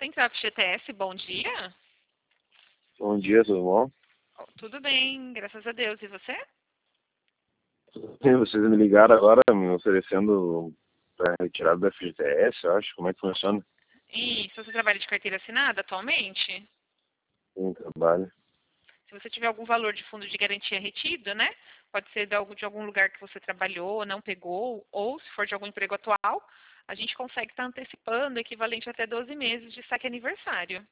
Central FGTS, bom dia. Bom dia, tudo bom? Tudo bem, graças a Deus. E você? Vocês me ligaram agora me oferecendo para retirada da FGTS, eu acho. Como é que funciona? Isso, você trabalha de carteira assinada atualmente? Tem trabalho. Se você tiver algum valor de fundo de garantia retido, né? Pode ser de algum lugar que você trabalhou, não pegou, ou se for de algum emprego atual, a gente consegue estar antecipando equivalente até 12 meses de saque aniversário.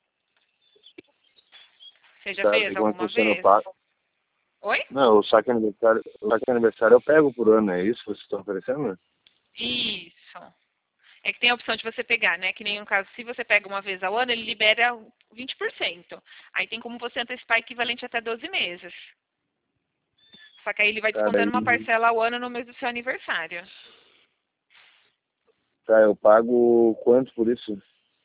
Você já Sabe fez como é que alguma funciona? Eu vez? pago. Oi? Não, o saque aniversário eu pego por ano, é isso que vocês estão oferecendo? Isso. É que tem a opção de você pegar, né? Que nem no caso, se você pega uma vez ao ano, ele libera 20%. Aí tem como você antecipar equivalente até 12 meses. Só que aí ele vai Tá, descontando uma daí, parcela ao ano no mês do seu aniversário. tá, eu pago quanto por isso?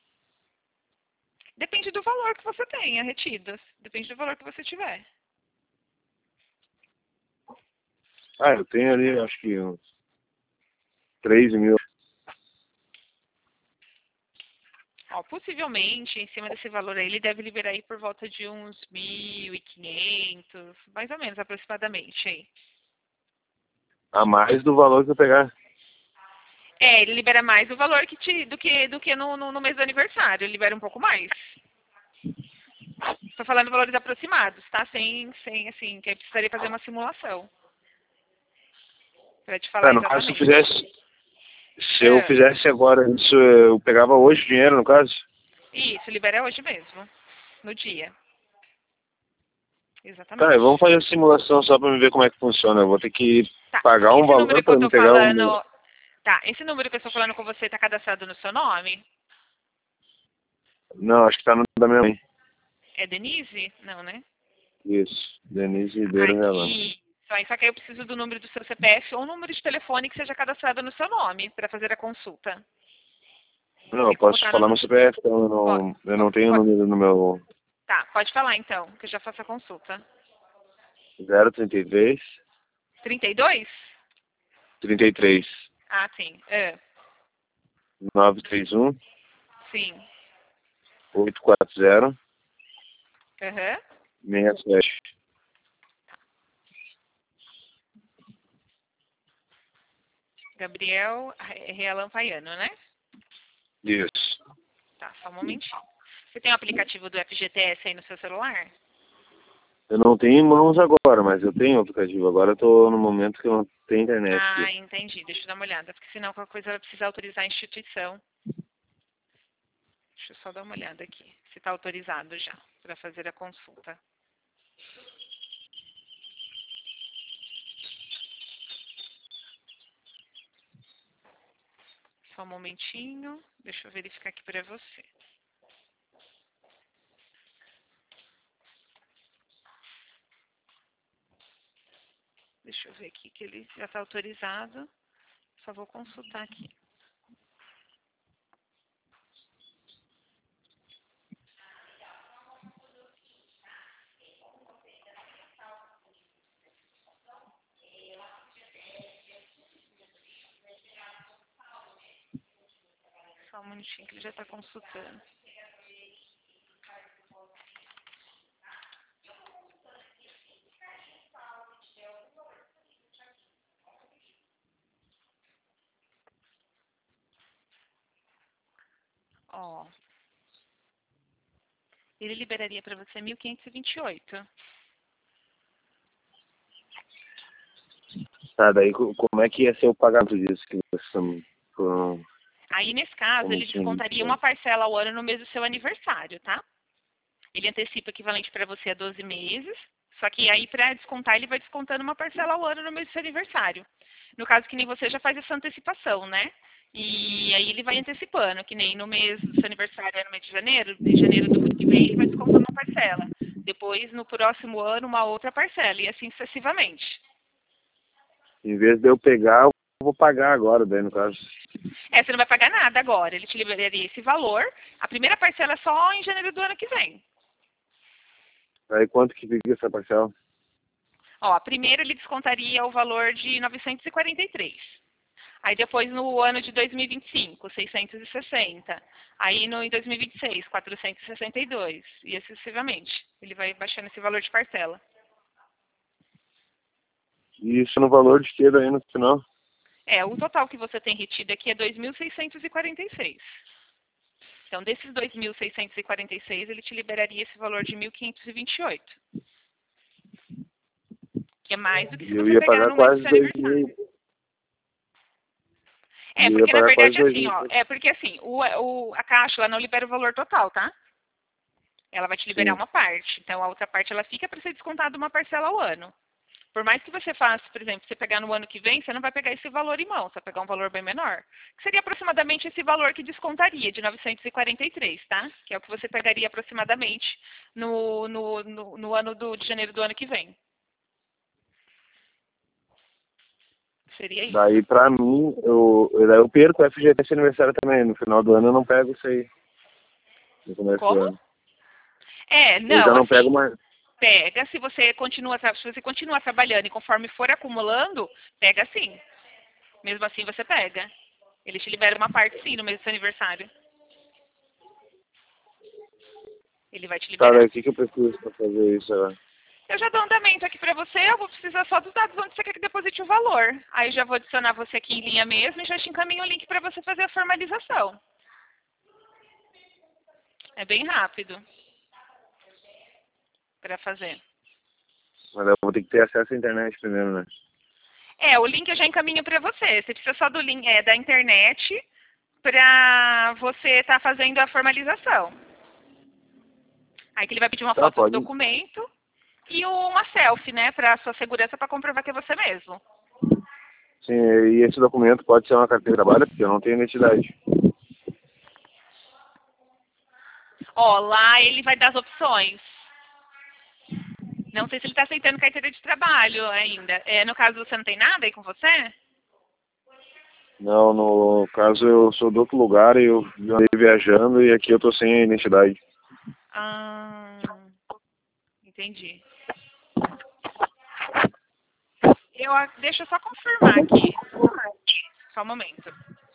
Depende do valor que você tenha retido. Depende do valor que você tiver. Ah, eu tenho ali, acho que uns 3 mil. Ó, possivelmente, em cima desse valor aí, ele deve liberar aí por volta de uns 1.500, mais ou menos, aproximadamente aí. A mais do valor que eu pegar. É, ele libera mais o valor do que no mês do aniversário. Ele libera um pouco mais. Estou falando valores aproximados, tá? Sem assim, que aí precisaria fazer uma simulação para te falar Ah, no caso, se eu exatamente. fizesse, se eu É, fizesse agora isso, eu pegava hoje o dinheiro, no caso? isso, libera hoje mesmo, no dia. Tá, e Exatamente. vamos fazer a simulação só pra me ver como é que funciona. Eu vou ter que Tá, pagar um esse valor número que eu pra me tô pegar o... falando. Tá, esse número que eu estou falando com você tá cadastrado no seu nome? Não, acho que tá no da minha mãe. É Denise? Não, né? Isso, Denise Ribeiro Relan. Aí, só que aí eu preciso do número do seu CPF ou um número de telefone que seja cadastrado no seu nome para fazer a consulta. Não, eu Porque como posso tá falar no. meu CPF, então Pode, eu não tenho o pode, número no meu tá, pode falar então, que eu já faço a consulta. 033 32? 33 Ah, sim. É, 931 sim. 840 Aham. 67. Gabriel Realan Paiano, né? Isso. Tá, só um momentinho. Você tem o aplicativo do FGTS aí no seu celular? Eu não tenho em mãos agora, mas eu tenho o aplicativo. Agora eu tô no momento que eu não tenho internet Ah, aqui. entendi. Deixa eu dar uma olhada, porque senão qualquer coisa vai precisar autorizar a instituição. Deixa eu só dar uma olhada aqui, se está autorizado já para fazer a consulta. Só um momentinho, deixa eu verificar aqui para você. Deixa eu ver aqui que ele já está autorizado. Só vou consultar aqui. Só um minutinho que ele já está consultando. Ó, ele liberaria para você 1.528. Tá, daí como é que ia ser o pagamento disso que vocês estão Aí, nesse caso, ele omitindo? descontaria uma parcela ao ano no mês do seu aniversário, tá? Ele antecipa equivalente para você a 12 meses, só que aí para descontar ele vai descontando uma parcela ao ano no mês do seu aniversário. No caso que nem você já faz essa antecipação, né? E aí ele vai antecipando, que nem no mês do seu aniversário é no mês de janeiro do ano que vem ele vai descontando uma parcela. Depois, no próximo ano, uma outra parcela, e assim sucessivamente. Em vez de eu pegar, eu vou pagar agora, daí no caso. É, você não vai pagar nada agora, ele te liberaria esse valor. A primeira parcela é só em janeiro do ano que vem. Aí quanto que fica essa parcela? Ó, a primeira ele descontaria o valor de 943. Aí depois no ano de 2025, 660. Aí no, em 2026, 462. E assim sucessivamente. Ele vai baixando esse valor de parcela. E isso no valor de que daí no final? O total que você tem retido aqui é 2.646. Então, desses 2.646, ele te liberaria esse valor de 1.528. Que é mais do que se E eu você ia pegar pagar no mês do quase seu 2.000. aniversário. E eu ia Porque na pagar quase verdade, 2.000. a Caixa ela não libera o valor total, tá? Ela vai te liberar Sim. uma parte. Então, a outra parte ela fica para ser descontada uma parcela ao ano. Por mais que você faça, por exemplo, você pegar no ano que vem, você não vai pegar esse valor em mão, você vai pegar um valor bem menor. Que seria aproximadamente esse valor que descontaria, de 943, tá? Que é o que você pegaria aproximadamente no ano de janeiro do ano que vem. Seria isso. Daí pra mim, daí eu perco o FGTS aniversário também. No final do ano eu não pego isso aí. No começo do Como? ano. Eu já Não, não assim, pego mais. pega se você continuar trabalhando e conforme for acumulando, pega sim. Mesmo assim você pega. Ele te libera uma parte sim no mês do seu aniversário. Ele vai te Tá, liberar. daí o que eu preciso pra fazer isso agora? Eu já dou andamento aqui para você, eu vou precisar só dos dados onde você quer que deposite o valor. Aí já vou adicionar você aqui em linha mesmo e já te encaminho o link para você fazer a formalização. É bem rápido para fazer. Mas eu vou ter que ter acesso à internet primeiro, né? O link eu já encaminho para você. Você precisa só do link da internet para você estar fazendo a formalização. Aí que ele vai pedir uma Tá, foto do pode. documento e uma selfie, né, para sua segurança para comprovar que é você mesmo. Sim, e esse documento pode ser uma carteira de trabalho, porque eu não tenho identidade. Lá ele vai dar as opções. Não sei se ele está aceitando carteira de trabalho ainda. No caso, você não tem nada aí com você? Não, no caso eu sou de outro lugar e eu andei viajando e aqui eu tô sem identidade. Ah, entendi. Deixa eu só confirmar aqui. Só um momento.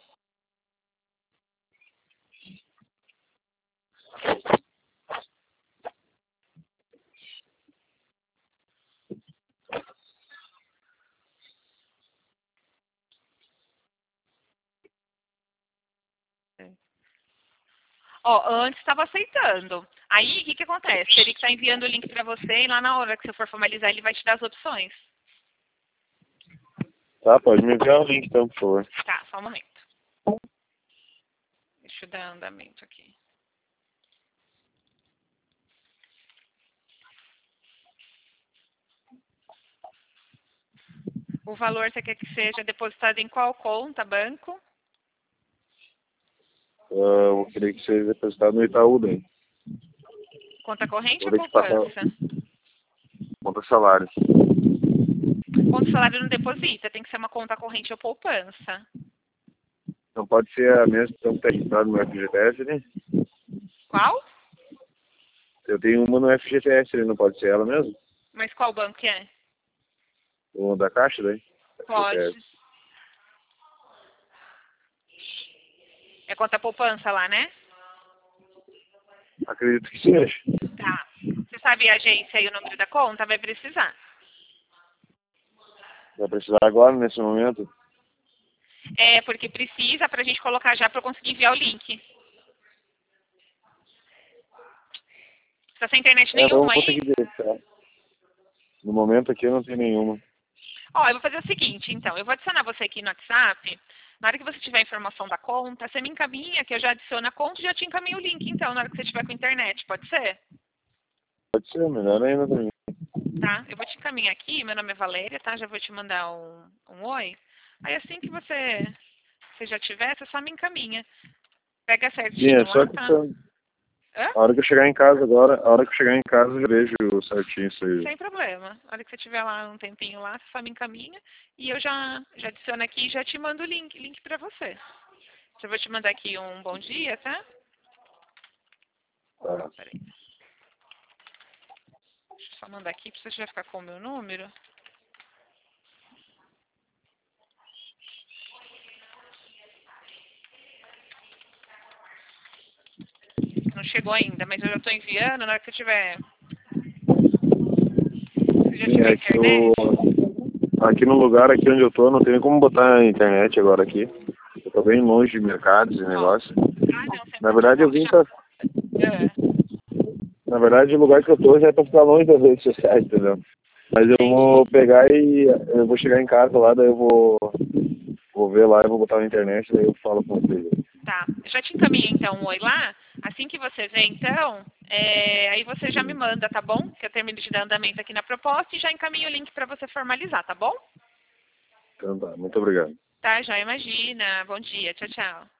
Antes estava aceitando. Aí, o que acontece? Ele que está enviando o link para você e lá na hora que você for formalizar, ele vai te dar as opções. Tá, pode me enviar o link então, por favor. Tá, só um momento. Deixa eu dar andamento aqui. O valor você quer que seja depositado em qual conta, banco? Eu vou querer que seja depositado no Itaú daí. Conta corrente Vou ou ter que passar poupança? conta salário. Conta salário não deposita, tem que ser uma conta corrente ou poupança. Não pode ser a mesma que está registrada no FGTS, né? Qual? Eu tenho uma no FGTS, não pode ser ela mesmo? Mas qual banco que é? O da Caixa daí? Pode. FGTS. É conta poupança lá, né? Acredito que seja. Tá. Você sabe a agência e o número da conta? Vai precisar. Vai precisar agora, nesse momento? Porque precisa pra gente colocar já pra eu conseguir enviar o link. Você tá sem internet Então eu nenhuma vou ter aí? que deixar. No momento aqui eu não tenho nenhuma. Eu vou fazer o seguinte, então. Eu vou adicionar você aqui no WhatsApp. Na hora que você tiver a informação da conta, você me encaminha, que eu já adiciono a conta e já te encaminho o link, então, na hora que você tiver com a internet. Pode ser? Pode ser, melhor ainda pra mim. Tá? Eu vou te encaminhar aqui. Meu nome é Valéria, tá? Já vou te mandar um oi. Aí assim que você já tiver, você só me encaminha. Pega Sim, é certinho só lá, tá? questão. Hã? A hora que eu chegar em casa agora, a hora que eu chegar em casa eu vejo certinho isso aí. Sem problema. Na hora que você tiver lá um tempinho lá, você só me encaminha. E eu já adiciono aqui e já te mando o link pra você. Já vou te mandar aqui um bom dia, tá? Tá. Peraí. Deixa eu só mandar aqui pra você já ficar com o meu número. chegou ainda, mas eu já estou enviando na hora que eu tiver. Se já Sim, tiver é que internet. aqui no lugar aqui onde eu tô, não tem nem como botar a internet agora aqui. Eu tô bem longe de mercados e negócio. Ah, não, sem Na verdade, eu problema. vim pra... É, Na verdade, o lugar que eu tô já é pra ficar longe das redes sociais, entendeu? Mas eu vou entendi. pegar e eu vou chegar em casa lá, daí eu vou ver lá, eu vou botar na internet, daí eu falo com vocês. Tá. Eu já te encaminhei então um oi lá. Assim que você vê, então, aí você já me manda, tá bom? Que eu termino de dar andamento aqui na proposta e já encaminho o link para você formalizar, tá bom? Então tá, muito obrigado. Tá, já imagina. Bom dia. Tchau, tchau.